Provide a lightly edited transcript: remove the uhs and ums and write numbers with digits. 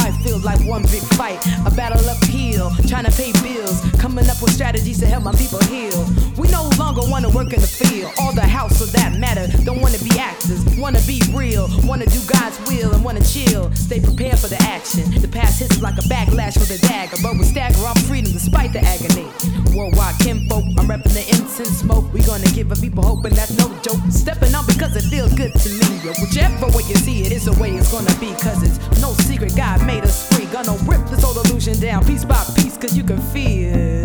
life feels like one big fight, a battle uphill, trying to pay bills, coming up with strategies to help my people heal. We no longer wanna work in the field, or the house for that matter. Don't wanna be actors, wanna be real, wanna do God's will and wanna chill. Stay prepared for the action. The past hits like a backlash with a dagger, but we stagger our freedom despite the agony. Worldwide kinfolk, I'm repping the incense smoke. We gonna give our people hope, and that's no joke. Stepping on because it feels good to me. Whichever way you see it, it's the way it's gonna be. Cause it's no secret, God made us free. Gonna rip this old illusion down piece by piece, cause you can feel